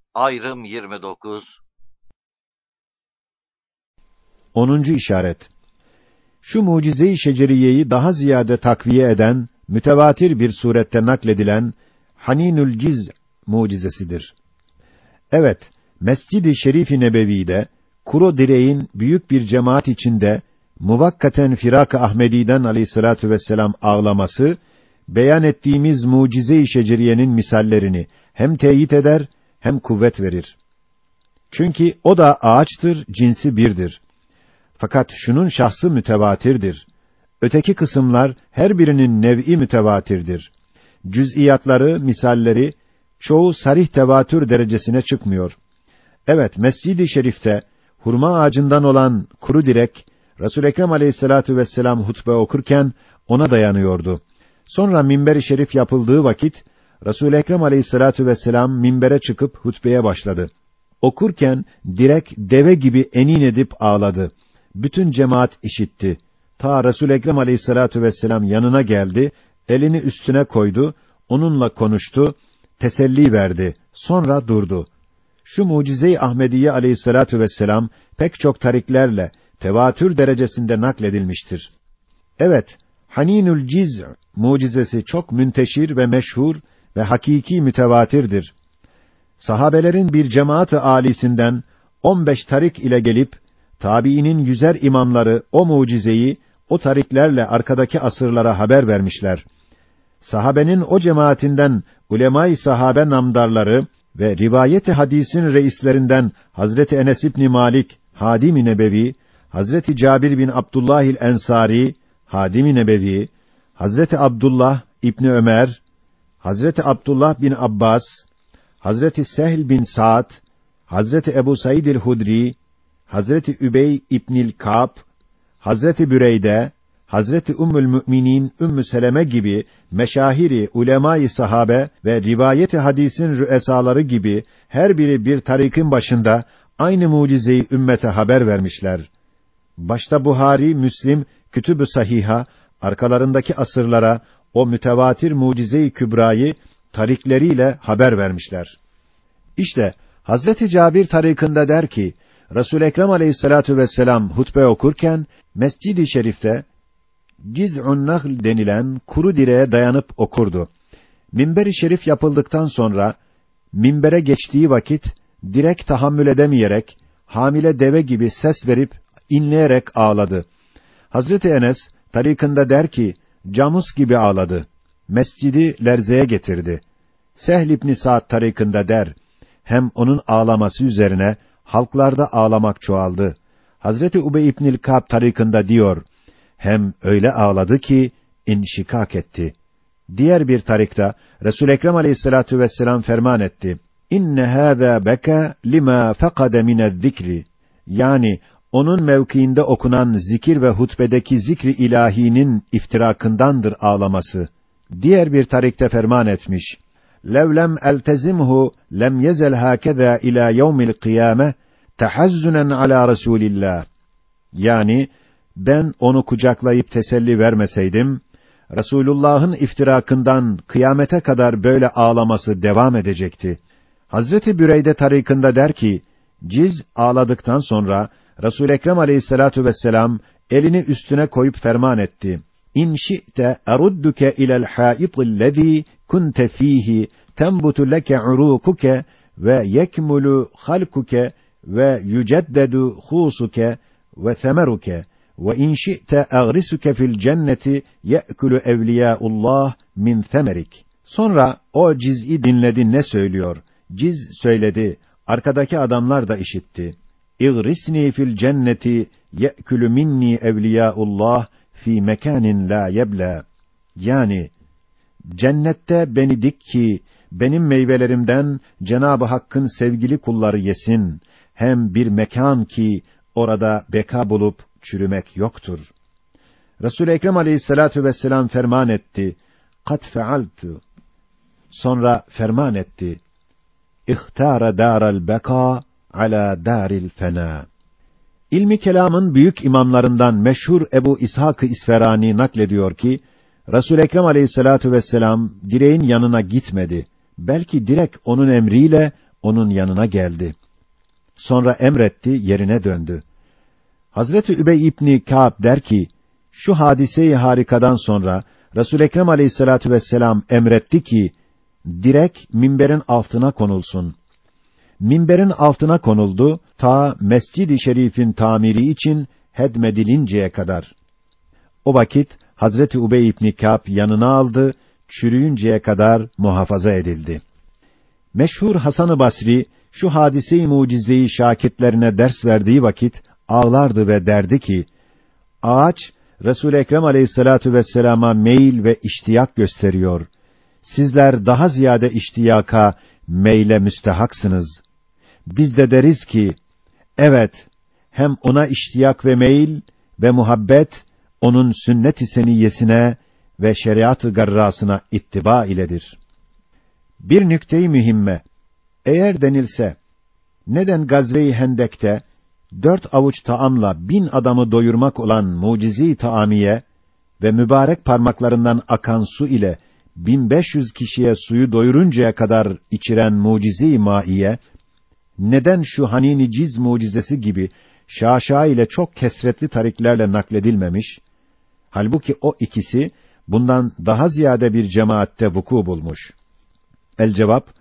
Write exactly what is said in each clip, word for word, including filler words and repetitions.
Ayrım yirmi dokuz. onuncu işaret. Şu mucize-i şeceriyeyi daha ziyade takviye eden, mütevatir bir surette nakledilen Haninül Ciz mucizesidir. Evet, Mescid-i Şerif-i Nebevi'de kuru direğin büyük bir cemaat içinde muvakkaten Firak-ı Ahmedi'den aleyhissalatu vesselam ağlaması, beyan ettiğimiz mucize-i şeceriyenin misallerini hem teyit eder hem kuvvet verir. Çünkü o da ağaçtır, cinsi birdir. Fakat şunun şahsı mütevatirdir. Öteki kısımlar her birinin nev'i mütevatirdir. Cüz'iyatları, misalleri çoğu sarih tevatür derecesine çıkmıyor. Evet, Mescid-i Şerif'te hurma ağacından olan kuru direk Resul Ekrem Aleyhissalatu vesselam hutbe okurken ona dayanıyordu. Sonra minber-i şerif yapıldığı vakit Resul Ekrem Aleyhissalatu vesselam minbere çıkıp hutbeye başladı. Okurken direk deve gibi enin edip ağladı. Bütün cemaat işitti. Ta Resul Ekrem Aleyhissalatu vesselam yanına geldi, elini üstüne koydu, onunla konuştu, teselli verdi. Sonra durdu. Şu mucize-i Ahmediye Aleyhissalatu vesselam pek çok tariklerle tevatür derecesinde nakledilmiştir. Evet, Haninül Ciz mucizesi çok münteşir ve meşhur ve hakiki mütevatirdir. Sahabelerin bir cemaat-ı âlisinden on beş tarik ile gelip tabiinin yüzer imamları o mucizeyi o tariklerle arkadaki asırlara haber vermişler. Sahabenin o cemaatinden ulema-i sahabe namdarları ve rivayet-i hadisin reislerinden Hazreti Enes İbn Malik, Hadim-i Nebevi, Hazreti Cabir bin Abdullahil Ensari, Hadim-i Nebevi, Hazreti Abdullah İbni Ömer, Hazreti Abdullah bin Abbas, Hazreti Sehl bin Sa'd, Hazreti Ebu Said el-Hudri, Hazreti Übey İbnül Ka'b, Hazreti Büreyde, Hazreti Ümmül Müminin Ümmü Seleme gibi meşahiri ulema-i sahabe ve rivayet-i hadisin rüesaları gibi her biri bir tarikin başında aynı mucizeyi ümmete haber vermişler. Başta Buhari, Müslim, Kütüb-ü Sahiha, arkalarındaki asırlara o mütevatir mucize-i kübrayı tarikleriyle haber vermişler. İşte Hazreti Cabir tarikında der ki, Resul Ekrem Aleyhissalatu vesselam hutbe okurken Mescid-i Şerif'te Ciz'un Nahl denilen kuru direğe dayanıp okurdu. Minber-i şerif yapıldıktan sonra minbere geçtiği vakit direk tahammül edemeyerek hamile deve gibi ses verip inleyerek ağladı. Hazreti Enes tarikında der ki camus gibi ağladı. Mescidi lerzeye getirdi. Sehl İbn Sa'd tarikında der hem onun ağlaması üzerine halklarda ağlamak çoğaldı. Hazreti Ubey İbnül Ka'b tarikında diyor, hem öyle ağladı ki inşikak etti. Diğer bir tarikta Resul Ekrem Aleyhissalatu vesselam ferman etti. İnne hâzâ beka lima fekade minez-zikri. Yani onun mevkiinde okunan zikir ve hutbedeki zikri ilahinin iftirakındandır ağlaması. Diğer bir tarikte ferman etmiş. لَوْ لَمْ أَلْتَزِمْهُ لَمْ يَزَلْ هَكَذَا إِلَى يَوْمِ الْقِيَامَةِ تَحَزُّنًا عَلَى رَسُولِ اللّٰهِ. Yani ben onu kucaklayıp teselli vermeseydim, Resulullah'ın iftirakından kıyamete kadar böyle ağlaması devam edecekti. Hazreti Büreyde tarikında der ki, ciz ağladıktan sonra Resul Ekrem Aleyhissalatu vesselam elini üstüne koyup ferman etti. İn şi'te erudduke ilel hâitillezî kunte fîhî tenbutu leke urukuke ve yekmulu halkuke ve yüceddedu husuke ve semeruke ve in şi'te agrisuke fil cenneti ye'kulu evliyaullah min semerik. Sonra o ciz'i dinledi ne söylüyor? Ciz söyledi. Arkadaki adamlar da işitti. İgrisni fil cenneti ye'kulu minni evliyaullah fi mekanin la yebla. Yani cennette beni dik ki benim meyvelerimden Cenab-ı Hakk'ın sevgili kulları yesin. Hem bir mekan ki orada beka bulup çürümek yoktur. Resul-i Ekrem Aleyhissalatu vesselam ferman etti. Kad fealtu. Sonra ferman etti. İhtara daral beka ala daril fena. İlmi kelamın büyük imamlarından meşhur Ebu İshak-ı İsferani naklediyor ki, Resul-i Ekrem Aleyhissalatu vesselam direğin yanına gitmedi. Belki direk onun emriyle onun yanına geldi. Sonra emretti, yerine döndü. Hazreti Übey İbni Kâb der ki, şu hadise-i harikadan sonra Resul-i Ekrem Aleyhissalatu vesselam emretti ki direk minberin altına konulsun. Minberin altına konuldu ta Mescid-i Şerif'in tamiri için hedmedilinceye kadar. O vakit Hazreti Übey İbni Kâb yanına aldı, çürüyünceye kadar muhafaza edildi. Meşhur Hasan-ı Basri şu hadise-i mucizeyi şakirtlerine ders verdiği vakit ağlardı ve derdi ki, ağaç Resul-i Ekrem Aleyhissalatu vesselama meyil ve iştiyak gösteriyor. Sizler daha ziyade iştiyaka, meyle müstehaksınız. Biz de deriz ki, evet, hem ona iştiyak ve meyil ve muhabbet, onun sünnet-i seniyyesine ve şeriat-ı garrasına ittiba iledir. Bir nükte-i mühimme, eğer denilse, neden Gazve-i Hendek'te, dört avuç taamla bin adamı doyurmak olan mucize-i taamiye ve mübarek parmaklarından akan su ile bin beş yüz kişiye suyu doyuruncaya kadar içiren mucize-i maiye, neden şu Hanin-i Ciz mucizesi gibi şaşa ile çok kesretli tariklerle nakledilmemiş? Halbuki o ikisi bundan daha ziyade bir cemaatte vuku bulmuş. El cevap,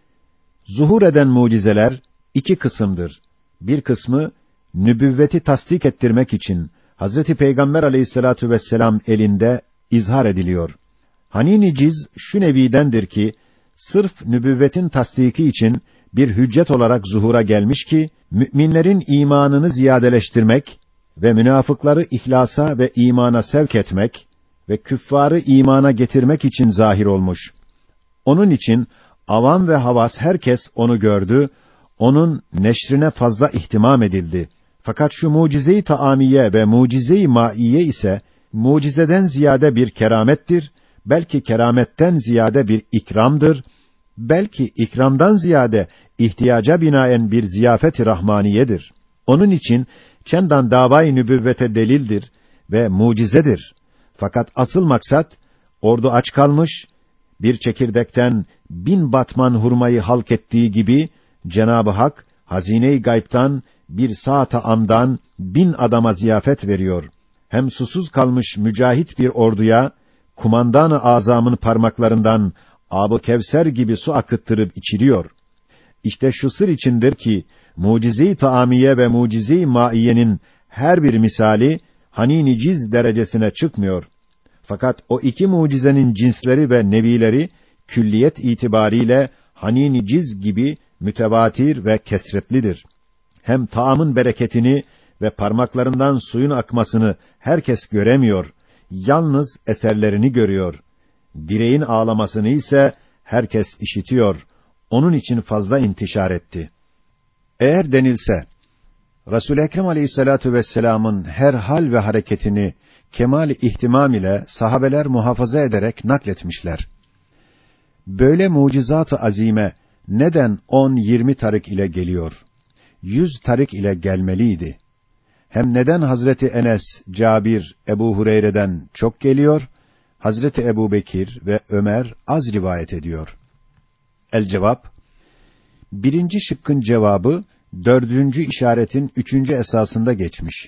zuhur eden mucizeler iki kısımdır. Bir kısmı nübüvveti tasdik ettirmek için Hazreti Peygamber Aleyhissalatu vesselam elinde izhar ediliyor. Hanin-i Ciz şu nevidendir ki sırf nübüvvetin tasdiki için bir hüccet olarak zuhura gelmiş ki müminlerin imanını ziyadeleştirmek ve münafıkları ihlasa ve imana sevk etmek ve küffarı imana getirmek için zahir olmuş. Onun için avam ve havas herkes onu gördü, onun neşrine fazla ihtimam edildi. Fakat şu mucize-i taamiye ve mucize-i maiye ise mucizeden ziyade bir keramettir, belki kerametten ziyade bir ikramdır, belki ikramdan ziyade ihtiyaca binaen bir ziyafet-i rahmaniyedir. Onun için çendan davayı nübüvvete delildir ve mucizedir. Fakat asıl maksat ordu aç kalmış, bir çekirdekten bin batman hurmayı halk ettiği gibi Cenab-ı Hak hazine-i gaybtan bir saat-ı amdan bin adama ziyafet veriyor. Hem susuz kalmış mücahit bir orduya kumandan-ı azamın parmaklarından Âb-ı Kevser gibi su akıttırıp içiriyor. İşte şu sır içindir ki mucize-i taamiye ve mucize-i maiyenin her bir misali Hanin-i Ciz derecesine çıkmıyor. Fakat o iki mucizenin cinsleri ve nevileri külliyet itibariyle Hanin-i Ciz gibi mütevatir ve kesretlidir. Hem taamın bereketini ve parmaklarından suyun akmasını herkes göremiyor, yalnız eserlerini görüyor. Direğin ağlamasını ise herkes işitiyor. Onun için fazla intişar etti. Eğer denilse, Resul-i Ekrem Aleyhissalatu vesselam'ın her hal ve hareketini kemal-i ihtimam ile sahabeler muhafaza ederek nakletmişler. Böyle mucizat-ı azime neden on yirmi tarik ile geliyor? Yüz tarik ile gelmeliydi. Hem neden Hazreti Enes, Cabir, Ebu Hureyre'den çok geliyor, Hazreti Ebubekir ve Ömer az rivayet ediyor? El cevap, birinci şıkkın cevabı, dördüncü işaretin üçüncü esasında geçmiş.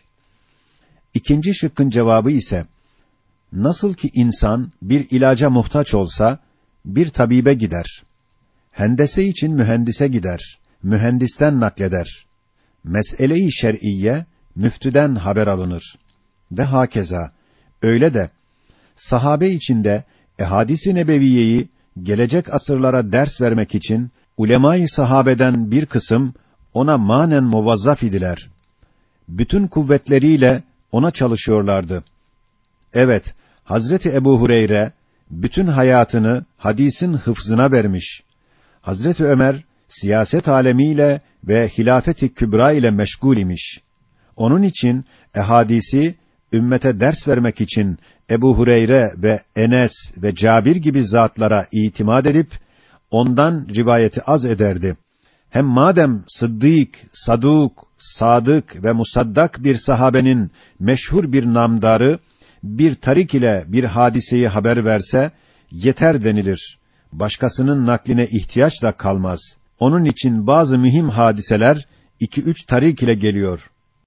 İkinci şıkkın cevabı ise, nasıl ki insan bir ilaca muhtaç olsa, bir tabibe gider. Hendese için mühendise gider, mühendisten nakleder. Mes'ele-i şer'iyye, müftüden haber alınır. Ve hakeza, öyle de, sahabe içinde, ehadis-i nebeviyeyi, gelecek asırlara ders vermek için, ulema-i sahabeden bir kısım, ona manen muvazzaf idiler. Bütün kuvvetleriyle, ona çalışıyorlardı. Evet, Hazreti Ebu Hureyre, bütün hayatını, hadisin hıfzına vermiş. Hazreti Ömer, siyaset alemiyle ve hilafet-i kübra ile meşgul imiş. Onun için, ehadisi, ümmete ders vermek için, Ebu Hureyre ve Enes ve Cabir gibi zatlara itimat edip, ondan rivayeti az ederdi. Hem madem sıddık, saduk, sadık ve musaddak bir sahabenin meşhur bir namdarı, bir tarik ile bir hadiseyi haber verse, yeter denilir. Başkasının nakline ihtiyaç da kalmaz. Onun için bazı mühim hadiseler iki üç tarik ile geliyor.